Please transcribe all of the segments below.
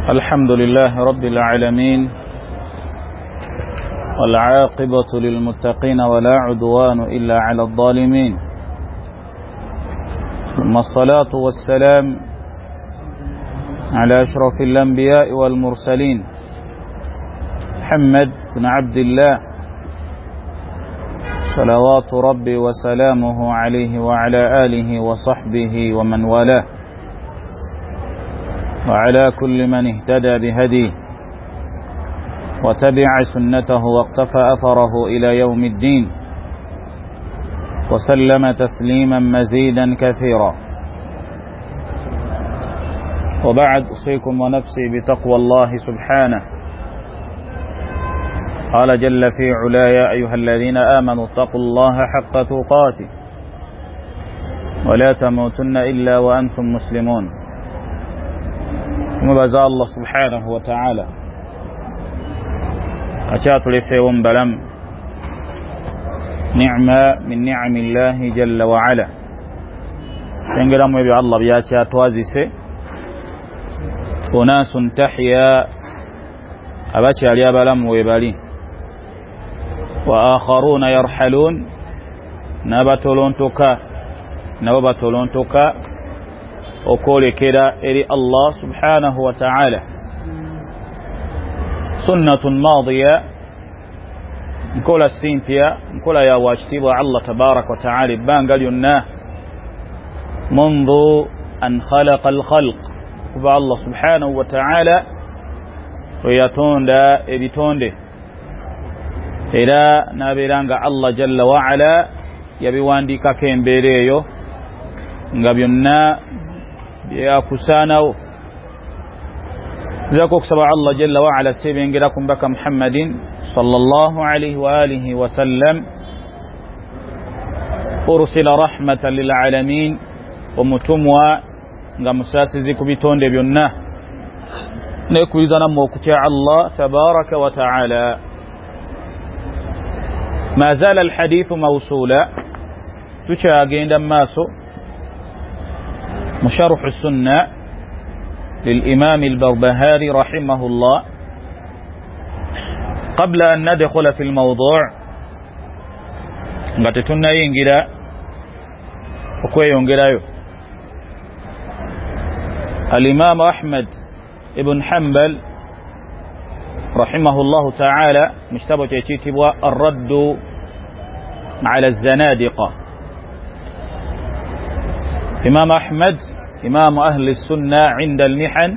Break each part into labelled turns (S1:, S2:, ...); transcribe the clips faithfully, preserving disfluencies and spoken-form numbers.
S1: الحمد لله رب العالمين، والعاقبة للمتقين ولا عدوان إلا على الظالمين، ثم الصلاة والسلام على أشرف الأنبياء والمرسلين محمد بن عبد الله صلوات ربي وسلامه عليه وعلى آله وصحبه ومن والاه، وعلى كل من اهتدى بهديه وتبع سنته واقتفى أثره إلى يوم الدين، وسلم تسليما مزيدا كثيرا. وبعد، أوصيكم ونفسي بتقوى الله سبحانه. قال جل في علا: يا أيها الذين آمنوا اتقوا الله حق تقاته ولا تموتن إلا وأنتم مسلمون. مبازا الله سبحانه وتعالى أشات لسيوم بلم نعمة من نعم الله جل وعلا. تنقرم بي الله بياتي أتوازيسي أناس تحيا أباتي عليا بلم ويبالي، وآخرون يرحلون نبتلون تكا نبتلون تكا وقول كده إلي الله سبحانه وتعالى. سنة ماضية نقول السينتيا نقول يا واجتيب الله تبارك وتعالى بان قال يناه منذ أن خلق الخلق، وبا الله سبحانه وتعالى ويتون دا إبتون دي إذا نابلانغ الله جل وعلا يبيوان دي كاكين بيريو نغبينا يا كسانو زكوك سبع الله جل وعلا سيبين لكم بك محمد صلى الله عليه وآله وسلم أرسل رحمة للعالمين ومتموى نغمساسي كبيتون دي بيونا نكوي زنمو كتاع الله تبارك وتعالى. ما زال الحديث موصولا تشاقين دماسو مشرح السنة للإمام البربهاري رحمه الله. قبل أن ندخل في الموضوع نغتتنا ينجدا وكوي ينجدا الإمام أحمد ابن حنبل رحمه الله تعالى مشتبه تيتيبوا الرد على الزنادقة. إمام أحمد إمام أهل السنة عند المحن،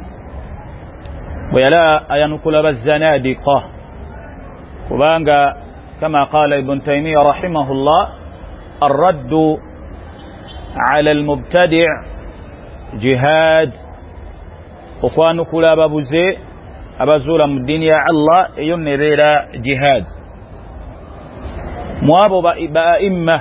S1: ويلا ينقل بالزنادقة وبانغا كما قال ابن تيمية رحمه الله: الرد على المبتدع جهاد، وكوانو كلا بابوزي أبازولا مدينيا الله ينرير جهاد. موابو بأئمة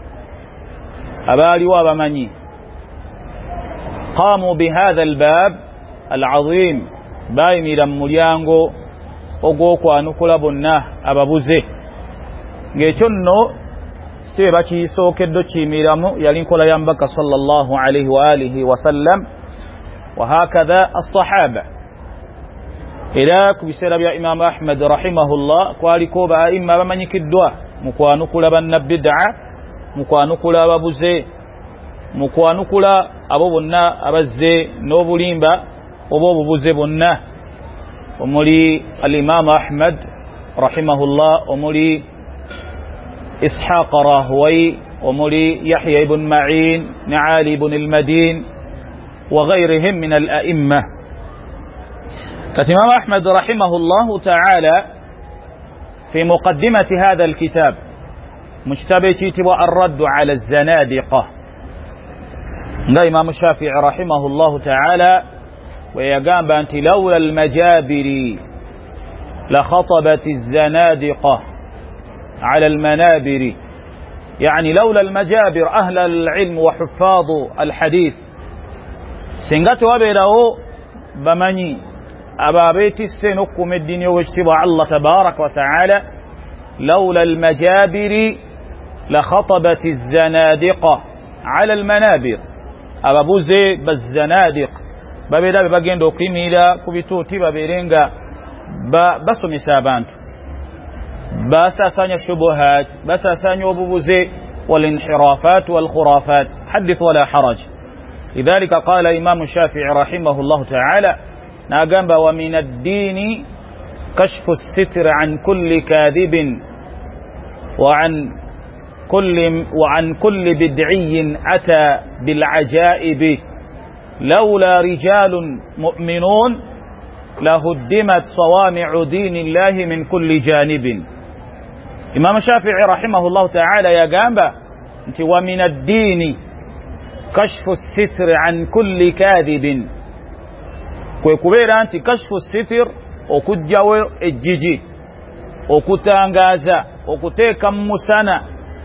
S1: أبالي وابمني قاموا بهذا الباب العظيم بايمي لموليانغو ogoku anukula bonna ababuze ngekyono sibe bakisookeddo kimiramu yali nkola ya mbaka sallallahu alayhi wa alihi wa sallam wa hakadha as-sahaba. ila kubisera bya Imam Ahmad rahimahullah kwaliko ba imma bamanyikiddwa mukwanukula bannabid'a, mukwanukula ababuze, mukwanukula abo bonna abazze n'obulimba obo obubuze bonna. omuli al-Imam Ahmad rahimahullah, omuli Ishaq Rahway, omuli Yahya ibn Ma'in, Ali ibn al-Madin وغيرهم من الأئمة. فالإمام أحمد رحمه الله تعالى في مقدمة هذا الكتاب مجتبتي الرد على الزنادقة. الإمام الشافعي رحمه الله تعالى ويقام بأنت لولا المجابر لخطبت الزنادقة على المنابر، يعني لولا المجابر أهل العلم وحفاظ الحديث سنغتوا بيرو بمني أبا بيت السنكم الدين واجتبع الله تبارك وتعالى لولا المجابر لخطبت الزنادقة على المنابر. أبا بوزي بالزنادق babeera be bagenda okuyimirira ku bituuti babeerenga basomesa abantu basasanya shubuhat basasanya obubuze walinhirafat walkhurafat hadith wala haraj lidhalika qala imam shafi'i rahimahullah ta'ala nagamba wa min ad-din kashfu as-sitr an kulli kadhibin wa an kulli wa an kulli bid'iyyin ata bil ajaib لولا رجال مؤمنون لهدمت صوامع دين الله من كل جانب. إمام الشافعي رحمه الله تعالى يا جامبا انت ومن الدين كشف الستر عن كل كاذب كويكوبيرا انت كشف الستر وكجاو الجيجي وكتانغازا وكتيكا مسانا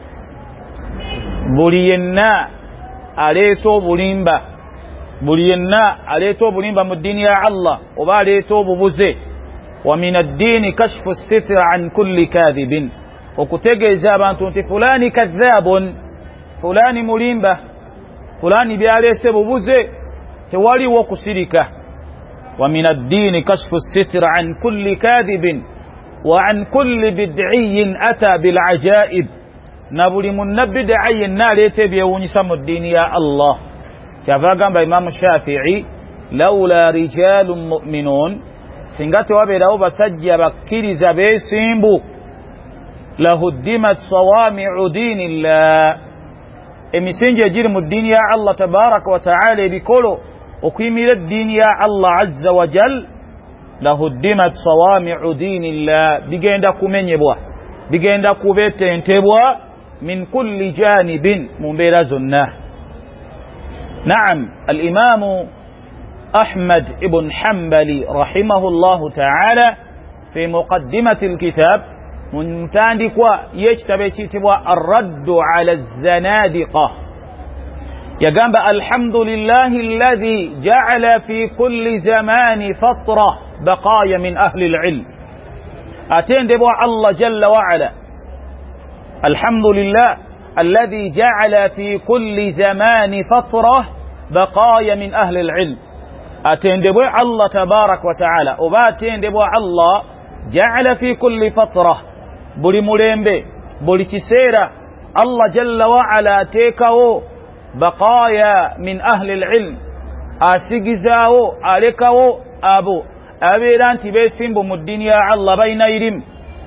S1: بلينا عليتو بليمبا buli yenna aleeta obulimba mu ddiini ya Allah oba aleeta obubuze wa min ad-diini kashfu as-sitr an kulli kadhibin okutegeeza abantu nti fulani kadhabun fulani mulimba fulani byaleese bubuze tewaliwo kusirika wa min ad-diini kashfu as-sitr an kulli kadhibin wa an kulli bid'iyyin ata bil ajaib na buli munnabid'a yenna aleeta ebyewuunyisa mu ddiini ya Allah kyava agamba Imam Shafi'i laula rijalun mu'minun singa tewabeerawo basajja bakkiriza beesimbu lahuddimat sawami'u dinillah emisingi egiri mu ddiini ya Allah tabaraka wa ta'ala ebikolo okuyimirira eddiini ya Allah azza wa jal lahuddimat sawami'u dinillah bigenda kumenyebwa bigenda kubetentebwa min kulli janibin mu mbeera zonna. نعم الإمام أحمد بن حنبل رحمه الله تعالى في مقدمة الكتاب منتاندقوا يجتبتوا الرد على الزنادقة يقام الحمد لله الذي جعل في كل زمان فترة بقايا من أهل العلم أتندبوا الله جل وعلا الحمد لله الذي جعل في كل زمان فترة بقايا من أهل العلم أتندبوا الله تبارك وتعالى وباتندبوا الله جعل في كل فترة بولي موليمبي بولي تسيرة الله جل وعلا تيكو بقايا من أهل العلم أسيقزاو أليكو أبو أبيران تبسين بمدين يا الله بين يرم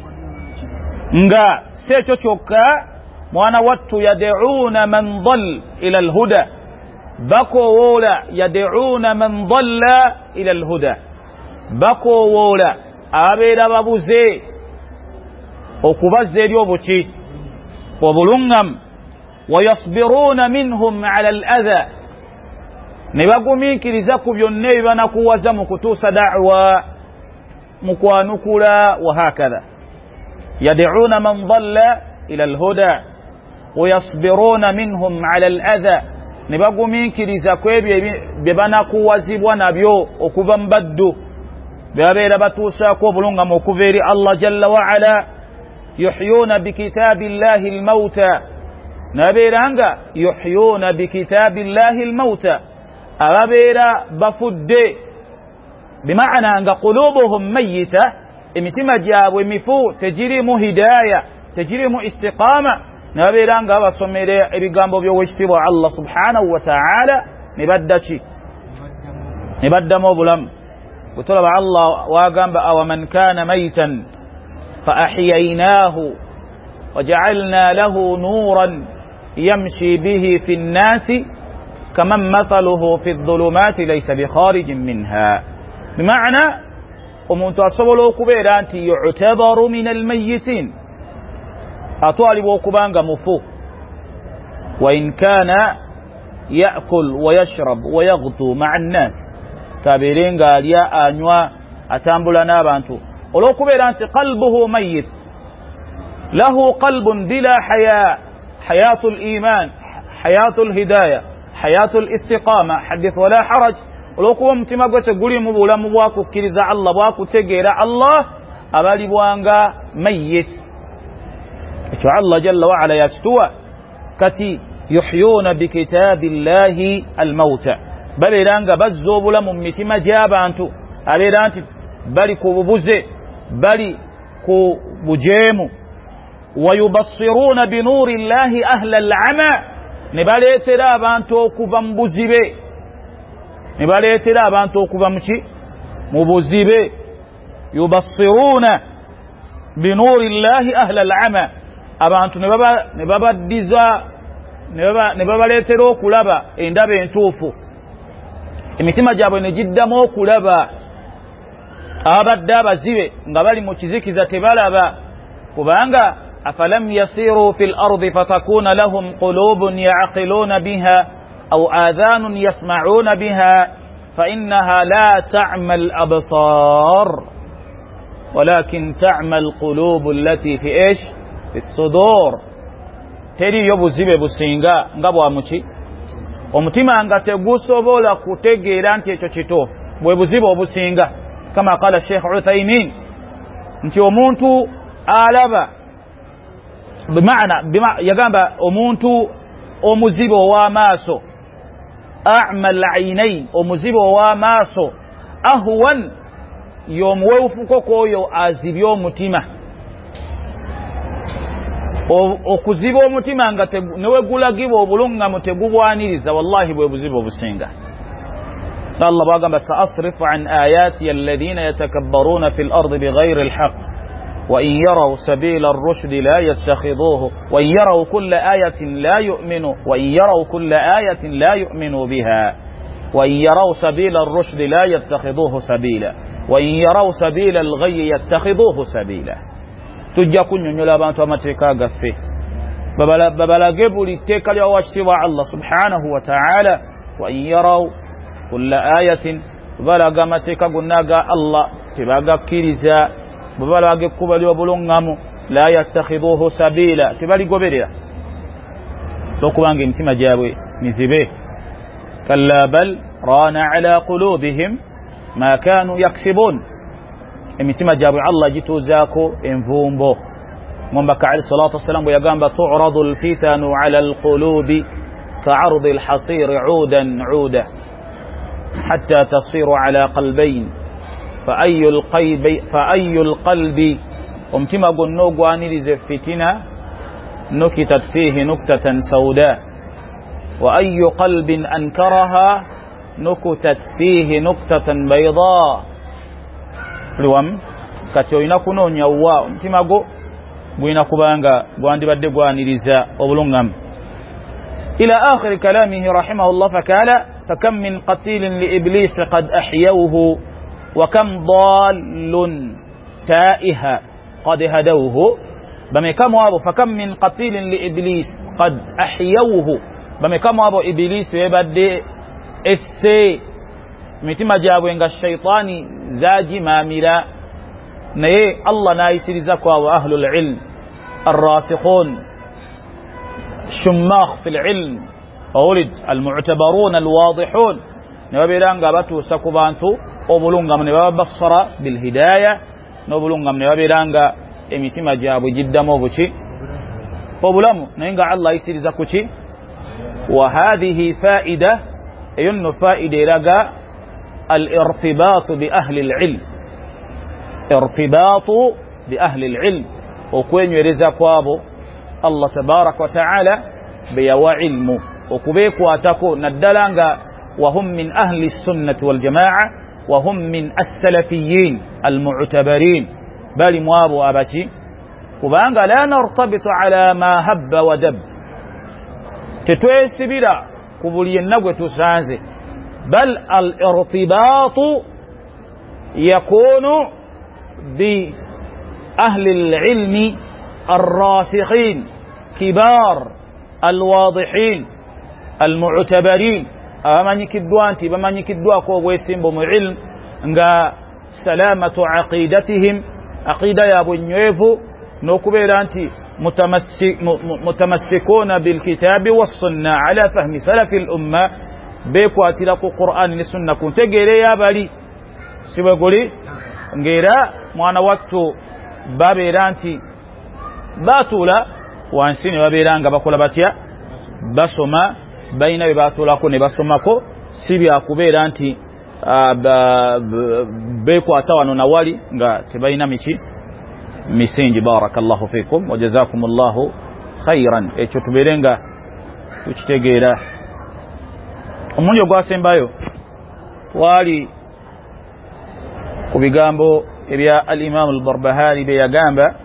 S1: nga secho choka mwana watu yad'una man dhal ila alhuda bako wola yad'una man dhalla ila alhuda bako wola abeera babuze okubaza eri obuki obulungam wayasbiruna minhum ala aladha ne bagumiikiriza ku byonna ebibanakuwaza mu kutuusa da'wa mu kwanukula wa hakadha yad'una man dhalla ila alhuda ويصبرون منهم على الأذى نبغميnkiriza kwebyo bebanakuwazibwa nabyo okuva mbaddu bebabeera batuusaako obulungamu okuva eri Allah jalla wa ala yuhyuna bikitabillahi almauta nabeeranga yuhyuna bikitabillahi almauta ababeera bafudde bimaana nga qulubuhum mayyita emitima gyabwe mifu tejirimu hidaya tejirimu istiqama nabeeranga basomere ebigambo by'owekitiibwa Allah subhanahu wa ta'ala ne baddaki ne baddamu obulamu bwetolaba Allah wagamba awaman kana maytan fa ahyaynaahu waja'alna lahu nuuran yamshi bihi fi nnasi kaman mathaluhu fi dhulumati laysa bikharijin minha bimaana omuntu asobola okubeera nti yu'tabaru min almayyitin atwalibwa okubanga mufu wa in kana yakul wa yashrab wa yaghdu ma'a an-nas tabirenga alya anywa atambula n'abantu olwokubeera nti qalbuhu mayyit lahu qalbun bila haya hayatu al-iman hayatu al-hidayah hayatu al-istiqama hadith wala haraj olwokuba omutima gwe teguli mu bulamu bwakukkiriza Allah bwakutegeera Allah abalibwanga mayyit ekyo Allah jalla wa ala yakituwa kati yuhyuna bikitabillahi almauta babeera nga bazza obulamu mu mitima gy'abantu abeera nti bali ku bubuze bali ku bujeemu wayubassiruuna binuuri llahi ahla al'ama ne baleetera abantu okuva mu buzibe ne baleetera abantu okuva mu ki mu buzibe yubassiruuna binuuri llahi ahla al'ama abantu ne babaddiza ne babaleetera okulaba endaba entuufu emitima gyabwe ne giddamu okulaba abadde abazibe nga bali mu kizikiza tebalaba kubanga afalam yasiru fi lardi fatakuna lahum qulubun yaqiluuna biha aw adhanun yasma'una biha fainnaha la ta'ma alabsar walakin ta'ma alqulubu allati fi ish fi sudur teriyo buzibe businga nga bwamuki omutima nga tegusobola kutegeera nti ekyo kituufu bwe buzibe obusinga kama qala Sheikh Uthaymin nti omuntu alaba bimaana yagamba omuntu omuzibe ow'amaaso a'ma al-'aynayn omuzibe ow'amaaso ahwan y'omuweefuko kwoyo azibye omutima okuziba omutima nga newe gulagibwa obulungamu tegubwaniriza wallahi bwe buzibe obusinga Allah bagamba sa'asrifu an ayati alladhina yatakabbaruna fil ardi bighayri alhaq wa in yaraw sabila ar-rushd la yattakhidhuhu wa in yaraw kulla ayatin la yu'minu wa in yaraw kulla ayatin la yu'minu biha wa in yaraw sabila ar-rushd la yattakhidhuhu sabila wa in yaraw sabila al-ghayy yattakhidhuhu sabila tujja kunnyonnyola abantu amateeka gaffe babalage buli tteeka lya wakitibwa Allah subhanahu wa ta'ala wa in yaraw kulla ayatin balaga amateeka gonna ga Allah tebagakkiriza bwe balaga ekkuba ly'obulungamu la yattakhidhuhu sabila tebaligoberera okubanga emitima gyabwe mizibe kalla bal raana ala qulubihim ma kanu yaksibun emitima gyabwe Allah gituuzaako envumbo ngombaka alayhi salatu wassalam bwe yagamba tu'radu alfitanu ala alqulubi ka'ardi alhasiri 'udan 'uda حتى تصير على قلبين فأي القلب فأي القلب ومتما قلنا قواني لزفتنا نكتت فيه نكتة سوداء وأي قلب أنكرها نكتت فيه نكتة بيضاء فلوام كتوينا كنو نيوا متما قو بوينا كبانغا قواندي بدي قواني لزا وبلونغام إلى آخر كلامه رحمه الله فكال فكم من قتيل لإبليس قد أحيوه وكم ضال تائها قد هدوه بمكم وابو فكم من قتيل لإبليس قد أحيوه بمكم وابو إبليس يبدي السي متما جابوا إنك الشيطان زاجي ماملا نيه الله نايسر زكوا وأهل العلم الراسخون شماخ في العلم أولد المعتبرون الواضحون نبيلان غابتو سكوبانتو وبلونغا من بصر بالهداية نبلونغا من نبيلان غا امتما جابو جدا موبوشي وبلامو نينغا الله يسير زكوشي وهذه فائدة ين فائدة لغا الارتباط بأهل العلم ارتباط بأهل العلم وكوين يرزقوابو الله تبارك وتعالى بيوا علمه وكبيكوا تكو ندلانغا وهم من أهل السنة والجماعة وهم من السلفيين المعتبرين بل موابو أبتي كبانغا لا نرتبط على ما هب ودب تتويست بلا كبولي النقوة تسانزي بل الارتباط يكون بأهل العلم الراسخين كبار الواضحين المعتبرين أماني كدوانتي بماني كدواكو ويسيمبو معلم nga سلامة عقيدتهم عقيدة يا أبو نيويفو نوكبيرانتي متمسك متمسكون بالكتاب والسنة على فهم سلف الأمة بيكو أتلاقوا قرآن للسنة كنت جيري يا بالي سيبا قولي نجيرا موانا وقتو بابيرانتي باتولا وانسيني بابيرانغا باكولا باتيا basoma baina bebatuulako ne basomako si bya kubeera nti beekwata wano na wali nga tebalina miki misingi. Barakallahu fikum wa jazakumullahu khairan. Ekyo tubeere nga tukitegeera. Omulundi ogwasembayo twali ku bigambo ebya al-Imam al-Barbahari bye yagamba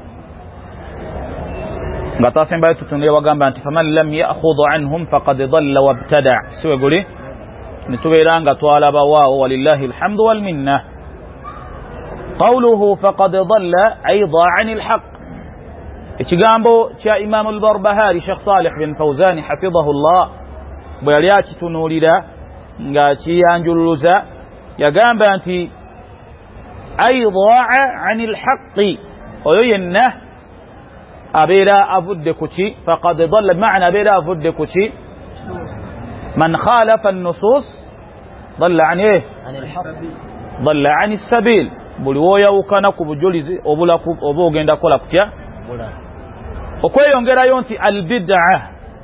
S1: nga tasembayo tutundire wagamba nti faman lam ya'khudh anhum faqad dhalla wabtada. siwe guli nitubeera nga twalaba waawo walillahi alhamdu wal minna. qawluhu faqad dhalla ay dha'a 'anil haqq. ekigambo kya Imam al-Barbahari Sheikh Salih bin Fawzan hafidhahu Allah bwe yali akitunuulira nga kiyanjuluza yagamba nti ay dha'a 'anil haqqi, oyo yenna abeera avudde ku ki faqad dhalla ma'na abeera avudde ku ki man khalafa an-nusus dhalla 'an eh 'anil haqq dhalla 'anis sabil. buli woyawukana ku bujulizi obulaku oba ogenda kola kutya okweyongerayo nti al-bid'ah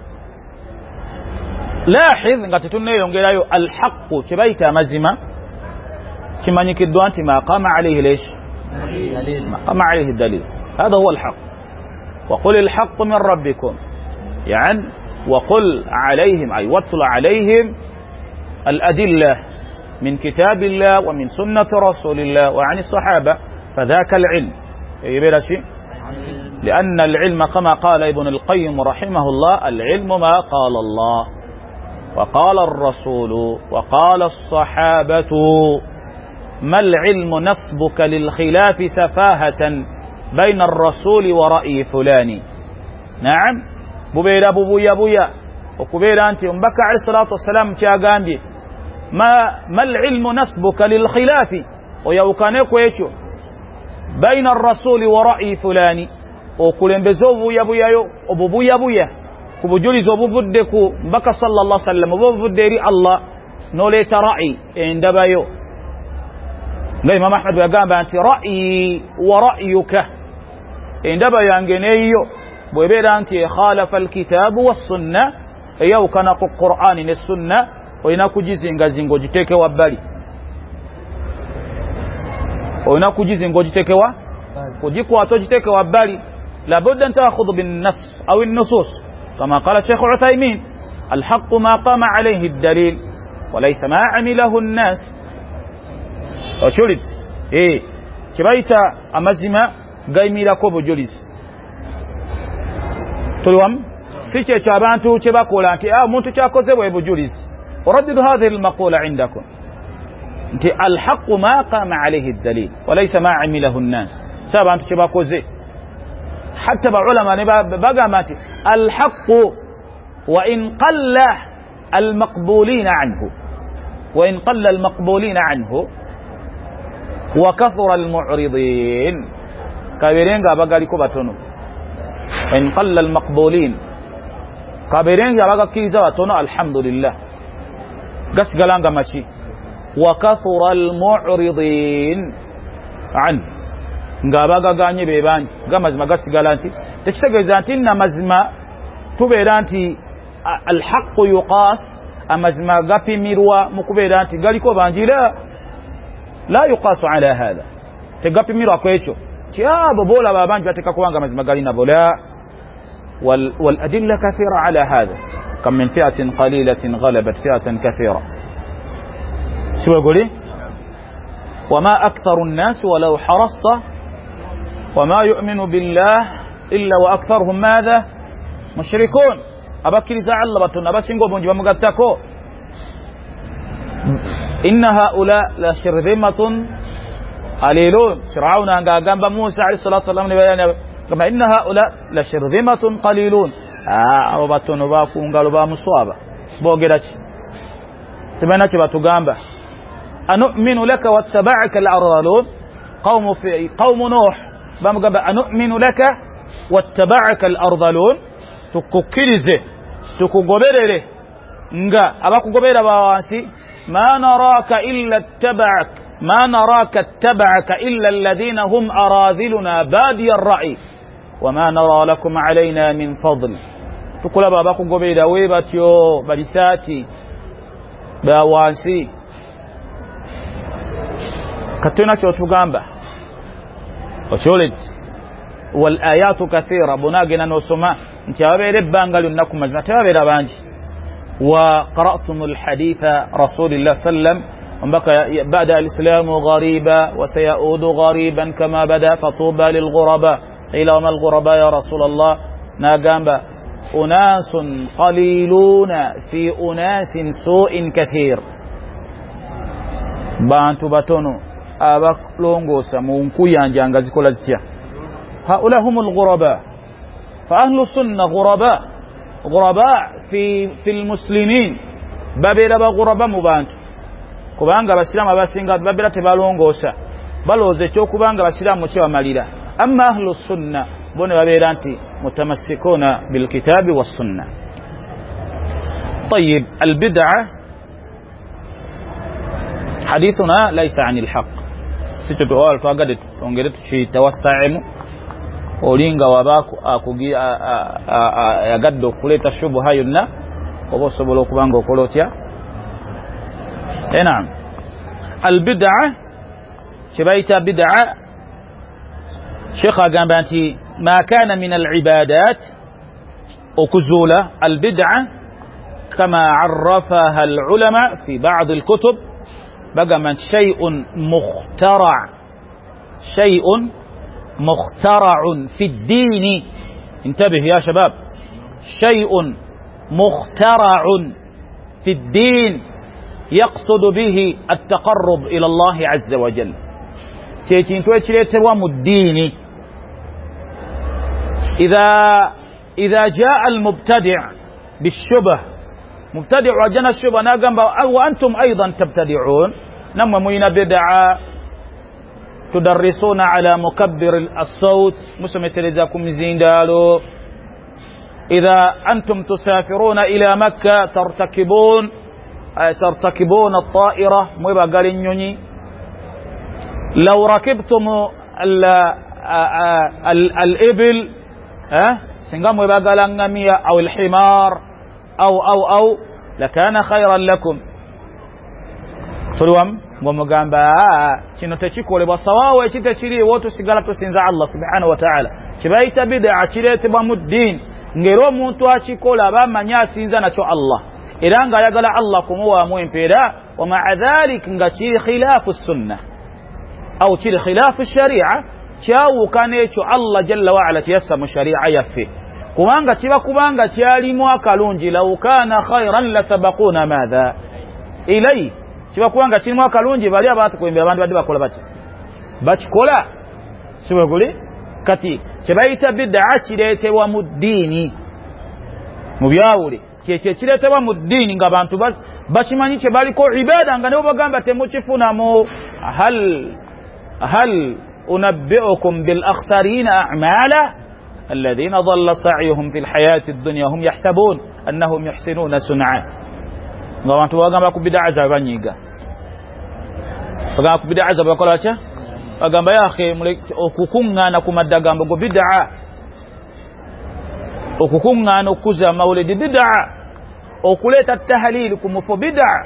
S1: lahidh nga tetuneyongerayo al-haqq kibayita amazima kimanyikiddwa nti ma qama alayhi lesh ma qama alayhi dalil. هذا هو الحق. وقل الحق من ربكم يعني وقل عليهم أي واتل عليهم الأدلة من كتاب الله ومن سنة رسول الله وعن الصحابة فذاك العلم يبير شيء. لأن العلم كما قال ابن القيم رحمه الله العلم ما قال الله وقال الرسول وقال الصحابة. ما العلم نصبك للخلاف سفاهة بين الرسول ورأي فلان. نعم ببير بويا بويا وكبير أنت أمبك عليه الصلاة والسلام تياغاندي ما ما العلم نصبك للخلاف ويوكانيكو يشو بين الرسول ورأي فلان وكلن بزو بويا بويا وبويا بويا كبجولي زو بودكو مبك صلى الله عليه وسلم وبودري الله نوليت رأي عندما يو الإمام أحمد يقول أنت رأيي ورأيك عندما ينجنيو بيبير أنت خالف الكتاب والسنة يو كان القرآن السنة ويناكو جيزنغا زنغو جتك وبالي ويناكو جيزنغو جتك وجيكو أتو جتك وبالي لابد أن تأخذ بالنص أو النصوص كما قال الشيخ عثيمين الحق ما قام عليه الدليل وليس ما عمله الناس. وشولت إيه كبايتا أمزما غايميرا كوبو جوليس تلوام سيكي تشابانتو تشباكولا انتي اه مونتو تشاكوزي ويبو جوليس. وردد هذه المقولة عندكم انتي الحق ما قام عليه الدليل وليس ما عمله الناس. سابانتو تشباكوزي حتى بعلماء بقى ماتي الحق وإن قل المقبولين عنه وإن قل المقبولين عنه وكثر المعرضين كابيرين غابا غاليكو باتونو إن قل المقبولين كابيرين غابا كيزا باتونو الحمد لله غس غلانغا ماشي وكثر المعرضين عن غابا غاني بيبان غمزما غس غلانتي تشتغيزا انتي نمزما توبيرانتي الحق يقاس امزما غابي ميروا مكوبيرانتي غاليكو بانجيلا لا يقاس على هذا تغابي ميروا كويتشو تيابو بولا بابانجي باتكا كوانغا مزما غالينا بولا وال والادله كثيره على هذا. كم من فئه قليله غلبت فئه كثيره. شو يقولي وما اكثر الناس ولو حرصت وما يؤمن بالله الا واكثرهم ماذا مشركون. abakiri za Allah batuna basingo bonji bamugattako inna haula la shirzimatun qalilun. Firauna ngagamba Musa alayhi salatu wasallam ne bayana kama inna haula la shirzimatun qalilun. ah abo batono bakungalo ba muswaba bogerachi tebana ki batugamba anu'minu laka wattaba'aka al-ardhalun qawmu fi qawmu nuh bamugamba anu'minu laka wattaba'aka al-ardhalun tukukirize tukugoberere nga abakugobera bawansi ma naraka illa ittaba'ak ma naraka ittaba'aka illa alladhina hum aradhiluna badi ar-ra'i wama nara lakum alayna min fadl. tukula abakugobera we batyo balisati bawansi katuna kyo tugamba ocholet wal ayatu kathira bunagena no soma nti abere banga lunaku mazina tabera banji wa qara'tumul haditha rasulillah sallam ambaka bada alislamu ghariba wa sayaudu ghariban kama bada fatuba lilghuraba ila mal ghuraba ya rasulullah nagamba unasun qaliluna fi unasin su'in kathir bantu batono abaklongosa mu nkuyanja ngazikola zitya haula humul ghuraba fa ahlu sunna ghuraba ghuraba fi fil muslimin babera ba ghuraba mu bantu kubanga abasiramu abasinga babera tebalongosa baloze cyo kubanga abasiramu kye bamalira amma ahlu sunna bone babera nti mutamassikuna bil kitabi was sunna. طيب البدعه حديثنا ليس عن الحق sichoto wal twagade tongere tuchi tawasaimu olinga wabako akugi yagaddo kuleta shubha yonna obosobola okubanga okolotya enam albid'a shibaita bid'a sheikh agamba anti ma kana min alibadat okuzula albid'a kama arrafaha alulama fi ba'd alkutub بقى شيء مخترع شيء مخترع في الدين انتبه يا شباب شيء مخترع في الدين يقصد به التقرب إلى الله عز وجل تيتين تويتشليتوا الدين إذا إذا جاء المبتدع بالشبه مبتدع وجنا الشبه ناقم وأنتم أيضا تبتدعون نما مين بدعة تدرسون على مكبر الصوت مسمى سيدكم زين دالو إذا أنتم تسافرون إلى مكة ترتكبون ترتكبون الطائرة مبا قالينيوني لو ركبتم ال ال الإبل ها سنقام مبا قالنغمية أو الحمار أو أو أو لكان خيرا لكم تلوم ومغامبا كنو تشيكولي بصواو يشتشري ووتو سيغالا تسنزع الله سبحانه وتعالى شبايت بدعة شريت بمدين ngero muntu achikola bamanya sinza nacho Allah iranga yagala Allah kumuwa muimpera wa ma'a dhalik ngachiri khilafu sunnah au chiri khilafu sharia chawu kanecho Allah jalla wa ala tiyasamu sharia yafi kubanga kiba kubanga kyalimu akalungi law kana khairan la sabaquna madha ilay kiba kubanga kirimu akalungi bali abantu kuimbira abantu badi bakola bati bakikola siwe guli kati kibaita bid'a kiretebwa mu ddiini mu byawule kyekye kiretebwa mu ddiini nga abantu bakimanyi kye baliko ibada nga nebo bagamba temukifunamu hal hal unabbi'ukum bil akhsarina a'mala الذين ضل سعيهم في الحياة الدنيا هم يحسبون أنهم يحسنون صنعا غوانتو وغامبا كو بدعة زابانيغا وغامبا كو بدعة زاباkola cha agamba ya akhi okukungana kumadagamba go bid'a okukungana okuza maulidi bid'a okuleta tahlil kumufo bid'a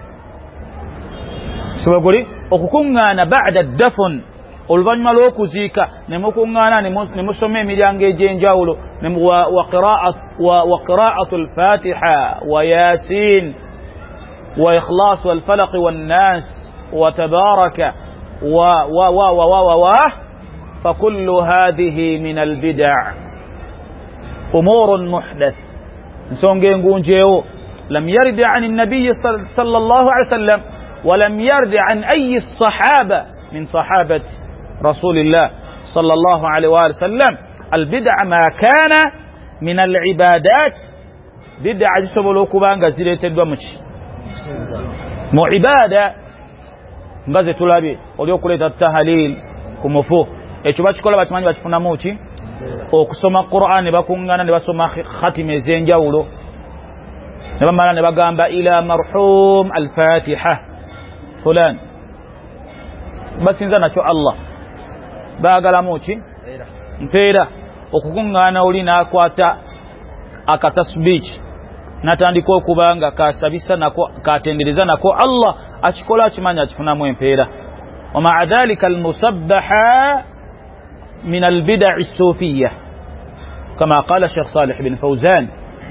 S1: sibagoli okukungana ba'da ad-dafn oluvanyuma lw'okuziika ne mukungana ne musoma emiryango egy'enjawulo wa qira'atu al-fatiha wa yasin wa ikhlas wal falaq wan nas wa tabaraka wa wa wa wa wa wa fa kullu hadhihi min al-bid'a umur muhdath nsonge ngunjeo lam yarid 'an an-nabiy sallallahu alayhi wasallam wa lam yarid 'an ayyi as-sahaba min sahabati رسول الله صلى الله عليه وآله وسلم البدع ما كان من العبادات بدع جسبلو كبانغا زيرتدوا مش مو عباده ngaze tulabe oliokuleta tahlil kumufu ekyo bakikola bakimanyi bakifuna muki okusoma Qur'an bakungana ne basoma khatime zenjawulo ne bamala ne bagamba ila marhum al-fatiha fulan basinza nakyo Allah bagala muki mpera okukungana oli nakwata akatasbih natandika okubanga kasabisa nako katendereza nako Allah akikola akimanya akifunamu empeera. ومع ذلك المسبحة من البدع الصوفية كما قال الشيخ صالح بن فوزان.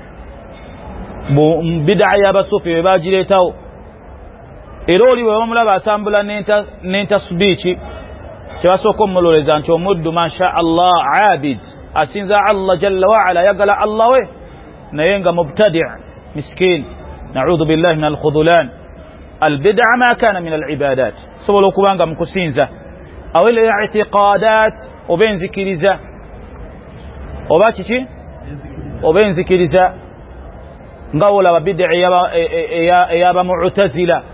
S1: بدع يا بصوفي باجيريتاو eroli we bamulaba atambula nenta nenta subichi kyasoko muloleza nti omuddu masha Allah abid asinza Allah jalla wa ala yagala Allah we naye nga mubtadi' miskin na'udhu billahi min al-khudhulan. al-bid'a ma kana min al-ibadat sobola okubanga mukusinza awele i'tiqadat obenzikiriza oba kiki obenzikiriza ngawola bid'a ya ya ba mu'tazila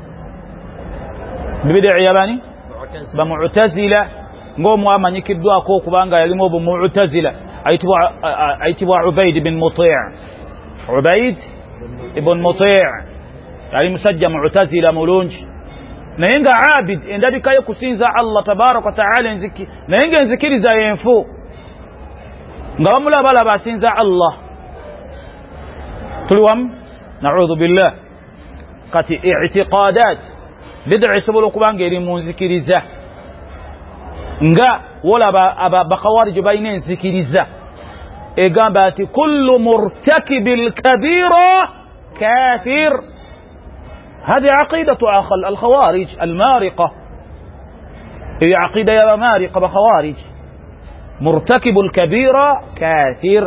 S1: bid'a yabani ba mu'tazila ngomu amanyikiddwako okubanga yalimu obu mu'tazila aitibwa aitibwa Ubayd bin Muti' Ubayd ibn Muti' yali musajja mu'tazila mulungi naye nga abid endabika yo kusinza Allah tabarak wa ta'ala enziki naye nga enzikiriza yenfu nga bamulabala basinza Allah tuliwam na'udhu billah kati i'tiqadat bid'a isobola okubanga eri munzikiriza nga wolaba abakhawarij bayina enzikiriza egamba ati kullu murtakibil kabira kafir. هذه عقيدة الخوارج المارقة هي عقيدة يا مارقة بخوارج. مرتكب الكبيرة كافر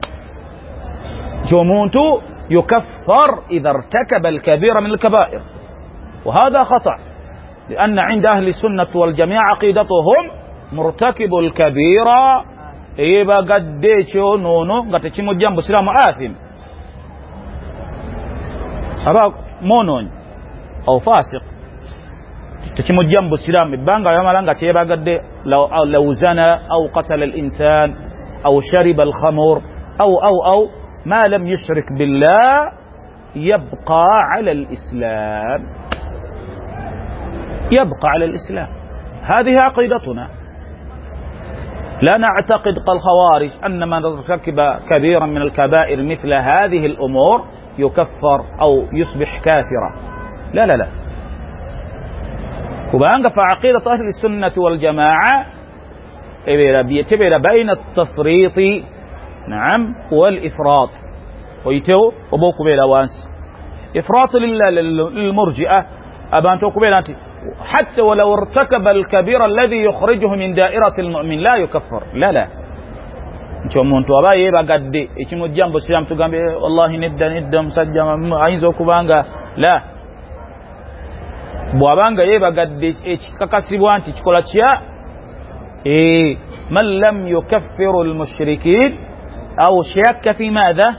S1: جمونتو يكفر إذا ارتكب الكبيرة من الكبائر وهذا خطأ لأن عند أهل السنة والجميع عقيدتهم مرتكب الكبيرة إيبا قديشو نونو قتشمو الجنب سلام آثم أبا مونون أو فاسق تشمو الجنب سلام بانغا يوم تيبا قد لو, لو زنى أو قتل الإنسان أو شرب الخمر أو أو أو ما لم يشرك بالله يبقى على الإسلام يبقى على الإسلام. هذه عقيدتنا. لا نعتقد كالخوارج أن من ارتكب كبيرا من الكبائر مثل هذه الأمور يكفر أو يصبح كافرا. لا لا لا. وبأنك فعقيدة أهل السنة والجماعة يتبع بين التفريط نعم والإفراط ويتو وبوكو بيلا وانس إفراط للمرجئة أبان توكو بيلا حتى ولو ارتكب الكبير الذي يخرجه من دائرة المؤمن لا يكفر. لا لا ncho muntu aba yeba gadde ekimu jambo silam tugambe wallahi nedda nedda musajja ayinza okubanga la bwabanga yeba gadde ekikakasibwa nti kikola kya eh man lam yukaffiru almushrikin aw shakka fi madha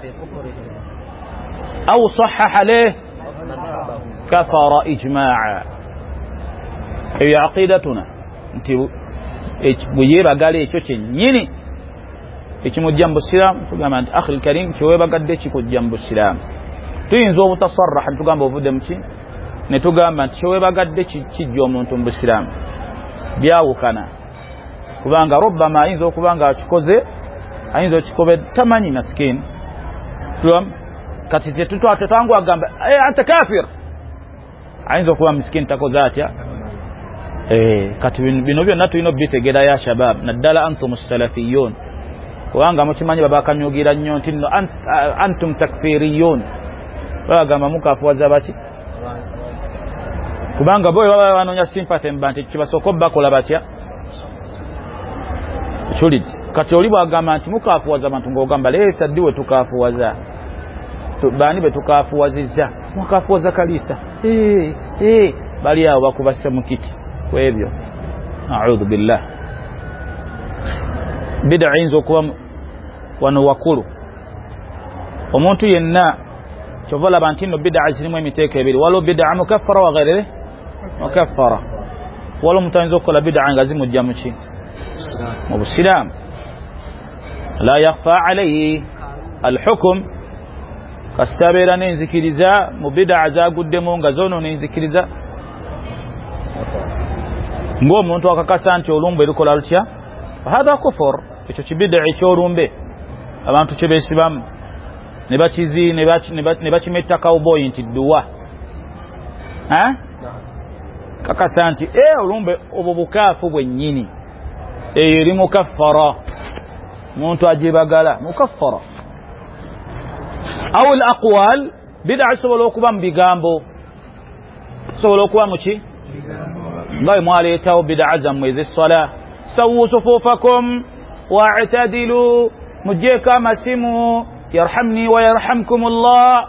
S1: aw sahhaha له كفر إجماعا. هي عقيدتنا nti buyeba gale ekyo kyennyini ekimujjambu silam tugamba nti akhil karim kyewebagadde kikujjambu silam tuyinza obutasarraha tugamba ovudde muki ne tugamba nti kyewebagadde kijja omuntu mu busilamu byawukana kubanga rubbama ayinza okubanga akikoze ayinza okikobe tamanyi maskini tuam kati tetutwa tetangu agamba eh anta kafir ayinza okuba miskini takoze atya eh kati bino byonna tulina bitegera ya shabab naddala antum salafiyun kubanga mukimanyi babakanyugira nnyo nti antum takfiriyun bagamba mukafuwaza baki kubanga boye baba banonya sympathy mbante kibasoko bakola batya chulid kati oli bwagamba nti mukafuwaza abantu ngogamba leta diwe tukafuwaza bani betukafuwazizza mukafuwaza kalisa eh eh bali abo bakubassa mukiti kwebyo a'udhu billah. Bid'a inzo kuwa wano wakulu omuntu yenna chovola bantino bid'a zirimu emiteeko ebiri walo bid'a mukaffara wa ghairihi mukaffara walo mutanzo kola bid'a ngazimu jamuchi mu busilamu la yakhfa alayhi alhukm kasabira nenzikiriza mu bid'a zaguddemu nga zono nenzikiriza ngo omuntu akakasa nti olumbe likola lutya hadha kufur ekyo kibid'a ekyolumbe abantu kyebesibamu ne bakizi ne bakimetta cowboy nti dduwa ha kakasa nti e olumbe obwo bukaafu bwennyini eyo eri mukaffara muntu ajibagala mukaffara au al aqwal bid'a sobola okuba mu bigambo sobola okuba mu ki ngawe mwaleetawo bid'a zammwe ez'essala sawu sufufakum wa'tadilu mujjeeko amasimu yarhamni wa yarhamkum Allah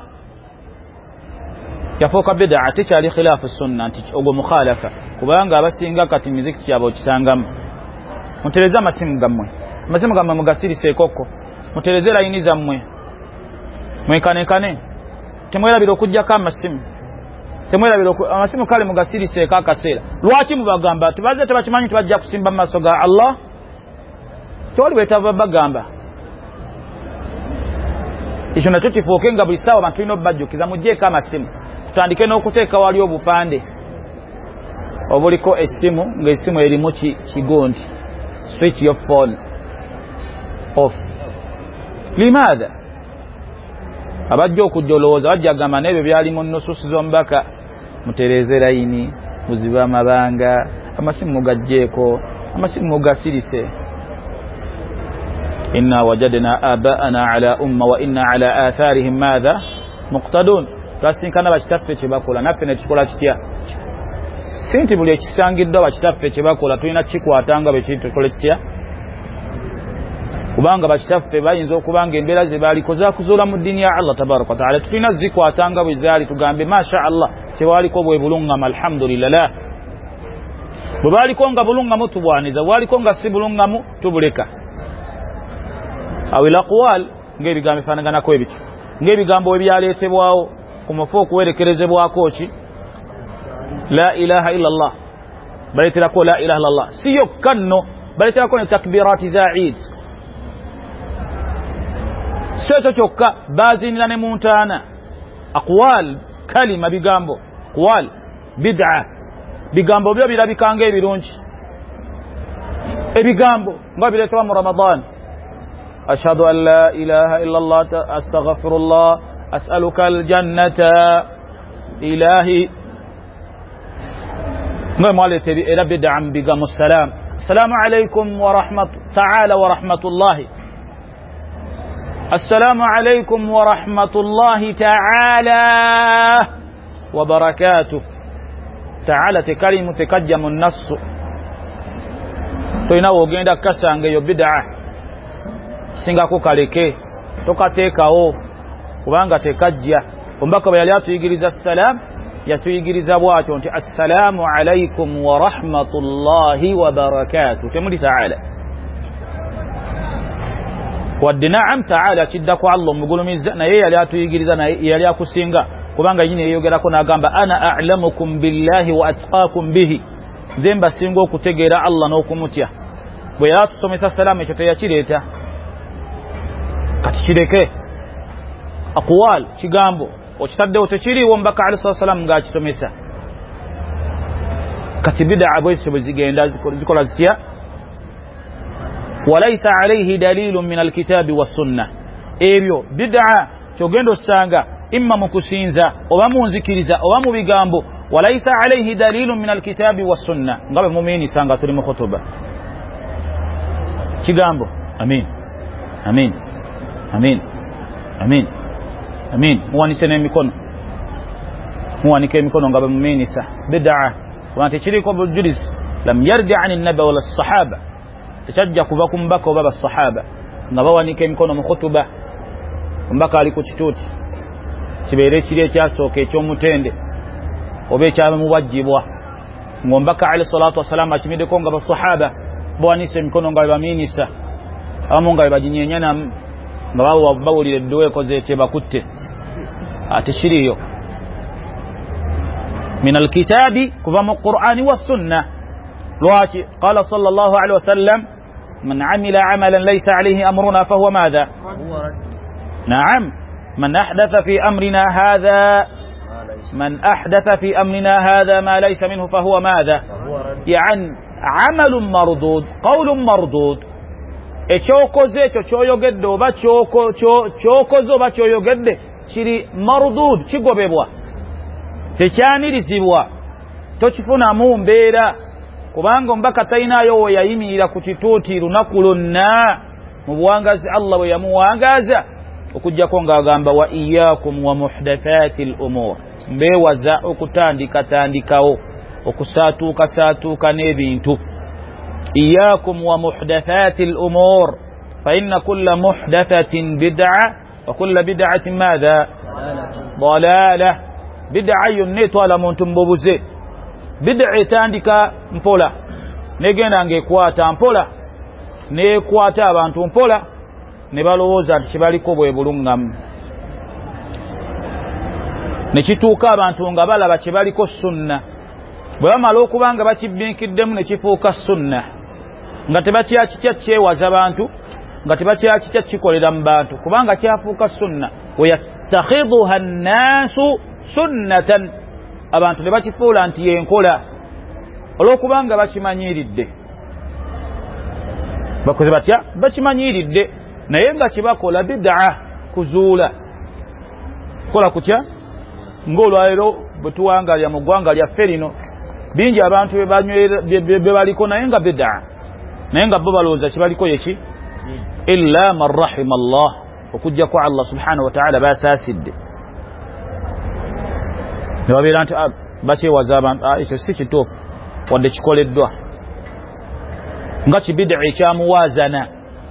S1: yafuuka bid'a tekyali khilaafu sunna nti ogwo mukhalafa kubanga abasinga kati miziki kyabo kisangamu mutereze amasimu gammwe amasimu gammwe mugasirise ekokko mutereze layini zammwe mwekanekane temwerabira okujjako amasimu temwerabira amasimu kale mugasirise akaseera lwaki mubagamba tubaze tebakimanyi tubajja kusimba mu maaso ga Allah tewali bwetava bagamba ekyo nakyo kifuuke nga buli ssaawa abantu tulina obubajjukiza mugjeeko amasimu tutandike n'okuteeka wali obupande obuliko essimu ng'essimu erimu kigondi switch your phone off limaadha abajja okujja olowooza bajja agamba n'ebyo byali mu nususi z'omubaka mutereeze layini muzibe amabanga amasimu mugajjeeko amasimu mugasirise inna wajadna abaana ala umma wa inna ala atharihim madha muqtadun twasinkana bakitaffe kye bakola naffe ne tukola kitya si nti buli ekisangiddwa bakitaffe kye bakola tulina kikwatanga bwe kiri tukole kitya kubanga bakitaffe bayinza okubanga embeera ze baaliko zakuzuula mu ddiini ya Allah tabaraka wa taala tulina zikwatanga bwe zaali tugambe masha Allah kye baaliko bwe bulungamu alhamdulillah bwe baaliko nga bulungamu tubwaniza bwaliko nga si bulungamu tubuleka awo aqwal ng'ebigambo ebifaanaganako ebityo ng'ebigambo ebyaleetebwawo ku mufu okuwerekerezebwako ki la ilaha illa Allah baleeterako la ilaha illa Allah si yokka nno baleeterako ne takbirati za Eid si ekyo kyokka bazinira ne mu ntaana aqwal kalima bigambo aqwal bid'a bigambo byo birabikanga ebirungi ebigambo nga bireetebwa mu Ramadan أشهد أن لا إله إلا الله أستغفر الله أسألك الجنة إلهي ما مالت إلى بدعا بقام السلام السلام عليكم ورحمة تعالى ورحمة الله السلام عليكم ورحمة الله تعالى وبركاته تعالى تكلم تكجم النص تويناو غيندا كسانغ يو بدعة singa ko kaleke tokateekawo kubanga tekajja ombaka bwe yali atuyigiriza salam yatuyigiriza bwatyo nti assalamu alaikum wa rahmatullahi wa barakatuh temuli taala wadde naam taala kiddako Allah omugulumiza naye yali atuyigiriza naye yali akusinga kubanga yine yeyogerako n'agamba ana a'lamukum billahi wa atqakum bihi zemba singa okutegeera Allah n'okumutya bwe yatusomesa salamu ekyo teyakireeta kati kireke aqwal kigambo okitaddewo tekiriiwo mbaka alayhi salatu wassalamu ng'akitomesa kati bid'a bwezityo bwe zigenda zikola zitya walaysa alayhi dalilun min alkitabi wassunna ebyo bid'a kyogenda osanga imma mu kusinza oba mu nzikiriza oba mu bigambo walaysa alayhi dalilun min alkitabi wassunna nga bwe mumiinisa nga tuli mu khutuba kigambo amin amin amin amin amin muwanise n'emikono muwanike emikono nga bemumiinisa bid'a wanti kiriko bujuliz lam yardi ani nabi wala sahaba tekyajja kuva ku mbaka oba basahaba nga bawanika emikono mu khutuba ombaka ali ku kituuti kibeere ekiri ekyasooka eky'omutende oba ekyamubajjibwa ng'ombaka alayhi salatu wassalamu akimiddeko nga basahaba bawanise emikono nga bebamiinisa abamu nga bebaginyenyanamu nga bawulira edduwa ekoze ekye bakutte ate kiriyo min alkitabi kuva mu qur'ani wassunna lwaki qala sallallahu alaihi wasallam man amila amalan laysa alayhi amruna fahuwa madha na'am man ahdatha fi amrina hadha man ahdatha fi amrina hadha ma laysa minhu fahuwa madha yani amalun mardud qawlun mardud ekyokoze ekyo kyoyogedde oba kyokoze oba kyoyogedde kiri mardud, kigobebwa, tekyanirizibwa, tokifunamu mbeera, kubanga omubaka talinayo we yayimirira ku kituuti lunaku lwonna mu buwangazi Allah bwe yamuwangaaza okujjako ng'agamba wa iyyakum wa muhdathati al-umur, mbeewaza okutandikatandikawo okusaatuukasaatuuka n'ebintu. iyyakum wa muhdathati al-umur fa inna kulla muhdathatin bid'a wa kulla bid'atin madha dalalah. bid'a yonna etwala muntu mububuze, bid'a etandika mpola negenda ng'ekwata mpola nekwata abantu mpola ne balowooza nti kibaliko bwe bulungamu, ne kituuka abantu nga balaba kibaliko sunna, bwe bamala okuba nga bakibbiikiddemu ne kifuuka sunna, nga tebakyakitya kyewaza bantu, nga tebakyakitya kikolera mu bantu, kubanga kyafuuka sunna. weyattakhidhuha nnaasu sunnatan, abantu ne bakifuula nti yenkola olw'okubanga bakimanyiiridde. bakoze batya? Bakimanyiiridde, naye nga kibakola bid'a, kuzuula kola kutya ng'olwaliro bwe tuwangalya mu ggwanga lyaffe lino bingi abantu be baliko naye nga bid'a, naye nga bo balowooza kibaliko yeki illa man rahima Allah, okujjako Allah subhanahu wa ta'ala basaasidde ne babeera nti bakyewaza abantu, ekyo si kituufu wadde kikoleddwa nga kibid'a ekyamuwaazana,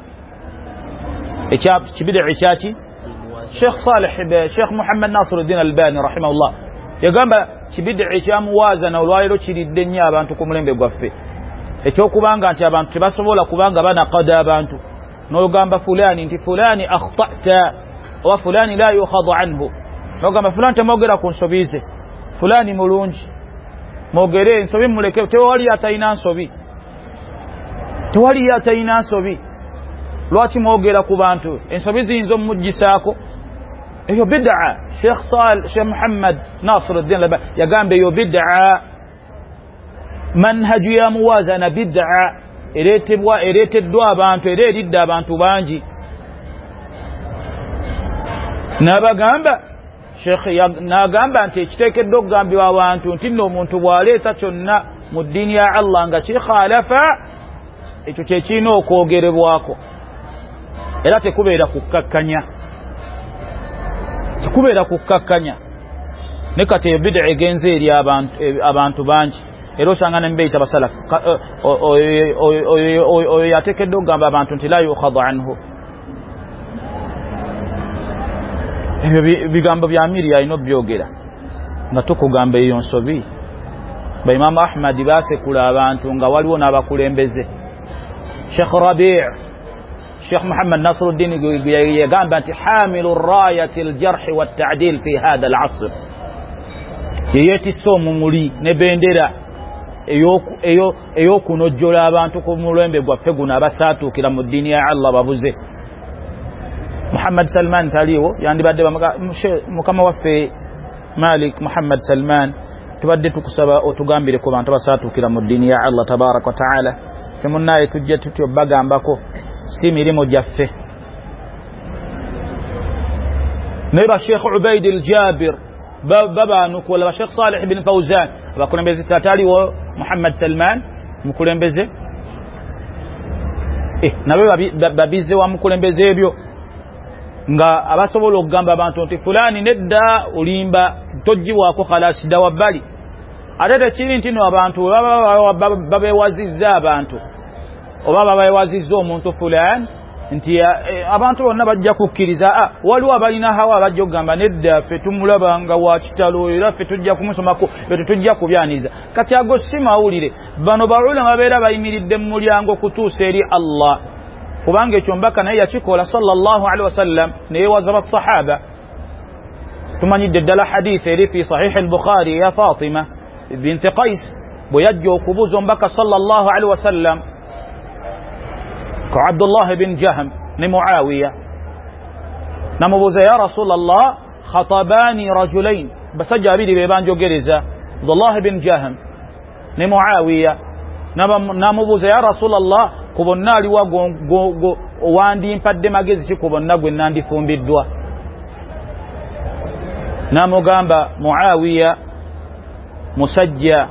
S1: kibid'a ekyaki Sheikh Salih Sheikh Muhammad Nasiruddin Albani rahimahullah yagamba kibid'a ekyamuwaazana olwaliro kiridde nnyo abantu ku mulembe gwaffe, ekyokubanga nti abantu tebasobola kubanga banaqada abantu n'ogamba fulani nti fulani akhta'ta wa fulani la yukhadhu anhu, n'ogamba fulani temwogera ku nsobi ze, fulani mulungi mwogere ensobi muleke, tewali atalina nsobi, tewali atalina nsobi, lwaki mwogera ku bantu ensobi ziyinza omumuggisaako? eyo bid'a. Sheikh Salih Sheikh Muhammad Nasiruddin Albani yagamba eyo bid'a, manhaju ya muwazana bid'a, ereetebwa ereeteddwa abantu era eridde abantu bangi. n'abagamba Sheikh n'agamba nti ekiteekeddwa okugambibwa abantu nti nno omuntu bw'aleeta kyonna mu ddiini ya Allah nga kikhalafa, ekyo kye kirina okwogerebwako era tekubeera kukkakkanya, tekubeera kukkakkanya. ne kati eyo bid'a egenze eri abantu bangi, era osanga ne mbeeyita basalafu, oyo yateekeddwa okugamba abantu nti la yukhadhu anhu. ebyo bigambo bya Amiri alina obyogera nga tukugamba eyo nsobi. ba Imam Ahmad baasekula abantu nga waliwo n'abakulembeze. Sheikh Rabi' Sheikh Muhammad Nasiruddin yagamba nti hamilu rayati aljarh watta'dil fi hadha al'asr, yeyeetisse omumuli ne bendera ey'okunojjola abantu ku mulembe gwaffe guno abasaatuukira mu ddiini ya Allah babuze. Muhammad Salman taliwo, yandibadde mukama waffe Malik Muhammad Salman, tubadde tukusaba otugambire ku bantu abasaatuukira mu ddiini ya Allah tabaraka wa ta'ala. temunnaye tujja tutyo bagambako, si mirimu gyaffe. naye ba Sheikh Ubaid al-Jabir babanuku wala ba Sheikh Salih ibn Fawzan abakulembeze tataliwo Muhammad Salman mukulembeze, eh nabe babize wa mukulembeze ebyo nga abasobola okugamba abantu nti fulani nedda olimba tojiwako khalas dawa bali. ate tekiri nti no abantu babewazizza abantu oba babewazizza omuntu fulani nti abantu bonna bajja kukkiriza. waliwo abalina hawa abajja okugamba nedda ffe tumulabanga wa kitalo era ffe tujja kumusomako ffe tujja kubyaniza. kati ago si mawulire, bano bawulira babeera bayimiridde mu mulyango kutuusa eri Allah, kubanga ekyo mbaka naye yakikola sallallahu alaihi wasallam neyewaza basahaba. tumanyidde ddala hadith eri fi sahih al-Bukhari ya Fatima binti Qais bwe yajja okubuuza omubaka sallallahu alaihi wasallam ko Abdullah bin Jahm ne Muawiya, namubuuza ya Rasulallah khatabani rajulain, basajja abiri be banjogereza Abdullah bin Jahm ne Muawiya, namubuuza ya Rasulallah ku bonna aliwa wandimpadde magezi ki ku bonna gwe nandifumbiddwa? Namugamba Muawiya musajja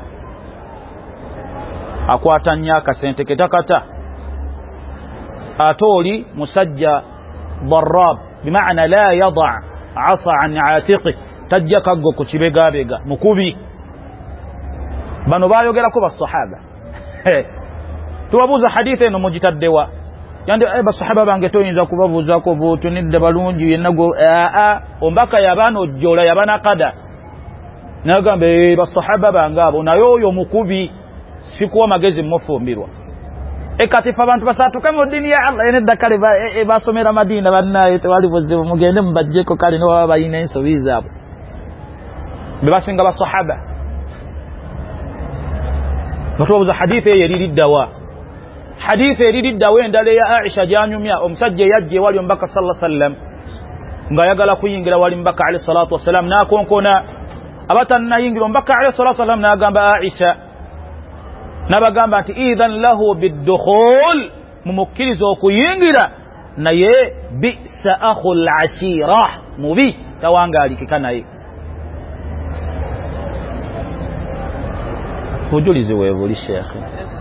S1: akwata nnyo akasente ketakata, ate oli musajja darrab bimaana la yada asa an atiqi, tajja kaggo ku kibegabega mukubi. Bano bayogerako basahaba tubabuuza hadithi eno mugitaddewa yandi basahaba bange toyinza kubabuuzako butunidde balungi yennago aa ombaka yabana ojjola yabana kada nagamba e basahaba bange abo naye oyo mukubi sikuwa magezi mufumbirwa. Ekatifa abantu basatuka mu dini ya Allah ene dakale basomera Madina bannaye tewali buzibu mugende mubajjeko kale no baba bayina ensobi zaabo bebasinga basahaba. Batubuza hadithi eriri dawa hadithi eriri dawa endale ya Aisha janyumya omusajja yajje wali mbaka sallallahu alaihi wasallam nga yagala kuyingira wali mbaka alayhi salatu wasallam na konkona abatanna yingira mbaka alayhi salatu wasallam nagamba Aisha nabagamba nti idhan lahu bidukhul mumukkirizo okuyingira naye bisa akhul ashira mubi tawangalikika naye hujulize wewe shekhi.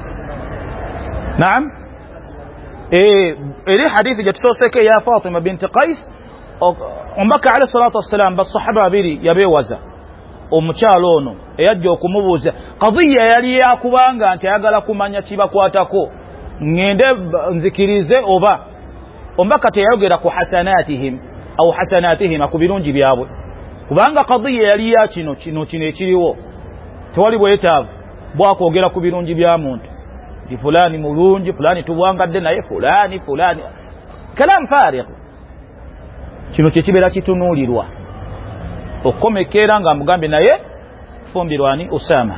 S1: Naam eh ile hadithi jatoseke ya Fatima binti Qais ombaka alayhi salatu wassalam basahaba abiri yabewaza omukyalo ono eyajja okumubuuza qadhiya yali yakubanga nti ayagala kumanya kibakwatako ngende nzikirize oba ombaka teyayogera ku hasanatihim au hasanatihim ku birungi byabwe kubanga qadhiya yali ya kino kino kino ekiriwo tewali bwetaavu bwakwogera ku birungi bya muntu ndi fulani mulungi fulani tuwangadde naye fulani fulani kalam farigh. Kino kyekibeera kitunuulirwa okomekera nga mugambe naye fumbirwani Usama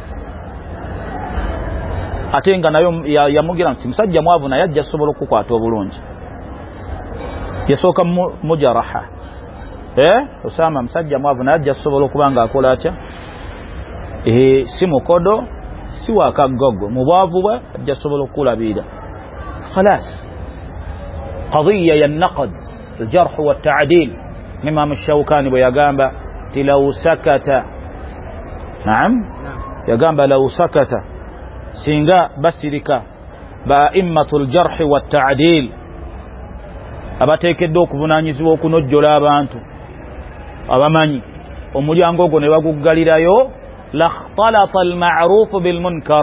S1: ate nga nayo yamugira nti musajja mwavu naye ajja sobola okukwata obulungi yasooka mujaraha eh Usama musajja mwavu naye ajja sobola okubanga akola atya eh si mukodo si wakagogo mubwavu bwa ajja sobola okulabira خلاص قضيه النقد الجرح والتعديل Imam Shawkani bwe yagamba tilau sakata naam yagamba lau sakata singa basirika ba'immatul jarh wat ta'dil abatekedde okuvunanyizibwa okunojjola abantu abamanyi omulyango ogwo ne baguggalirayo lakhtalata al ma'ruf bil munkar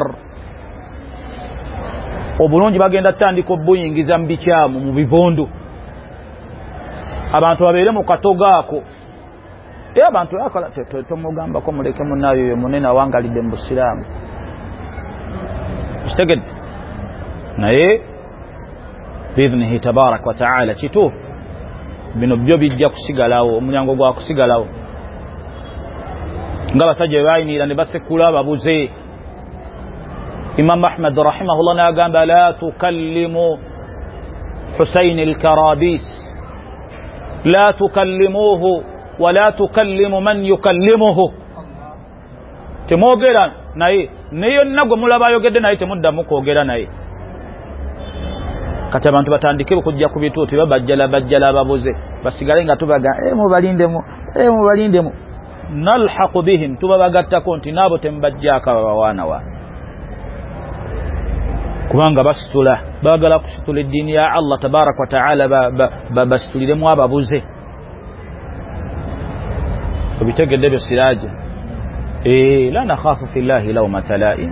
S1: obulungi bagenda tandika obuyingiza mu bikyamu mu bibondo abantu babeere mu katogaako era abantu yakala tomugamba ko muleke munayo yo munene awangalidde mu Busiraamu kitegedde naye biidhnihi tabarak wa ta'ala kituufu bino byo bijja kusigalawo omulyango gwa kusigalawo nga basajja bayinira ne basekula babuze. Imam Ahmad rahimahullah n'agamba la tukallimu Husayn al-Karabis la tukallimuhu wala tukallimu man yukallimuhu temogera naye neyo nagwe mulaba yogedde naye temuddamu kwogera naye kati abantu batandike okujja ku bituuti babajjala bajjala ababuze basigale nga tubaga eh mubalindemu eh mubalindemu nalhaqu bihim tubabagattako nti nabo tembajjaka bawana wa kubanga basitula bagala kusitula eddiini ya Allah tabarak wa ta'ala basituliremu ababuze obitegedde byo siraje eh la nakhafu fillahi lawma tala'in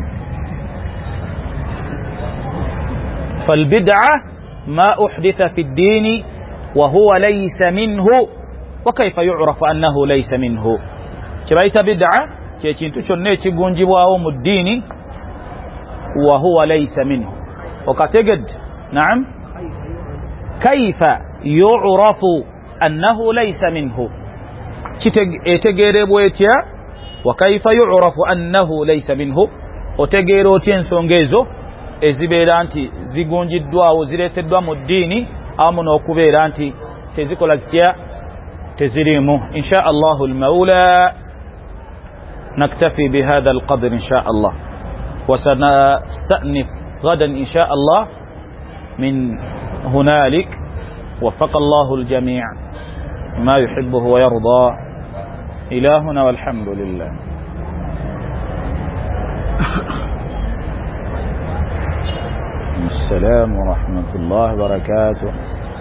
S1: فالبدعة ما أحدث في الدين وهو ليس منه وكيف يعرف أنه ليس منه كبايت بدعة كيكينتو شنة تقنجبوا من الدين وهو ليس منه وكتجد نعم كيف يعرف أنه ليس منه تجربوا يتيا وكيف يعرف أنه ليس منه وتجربوا تنسونجيزو ezibeera nti zigunjiddwawo zireeteddwa mu ddiini amu n'okubeera nti tezikola kitya tezirimu. insha allahu almawla naktafi bihadha alqadr insha allah. وسنستأنف غدا إن شاء الله من هنالك. وفق الله الجميع ما يحبه ويرضى. إلهنا والحمد لله. السلام ورحمة الله وبركاته.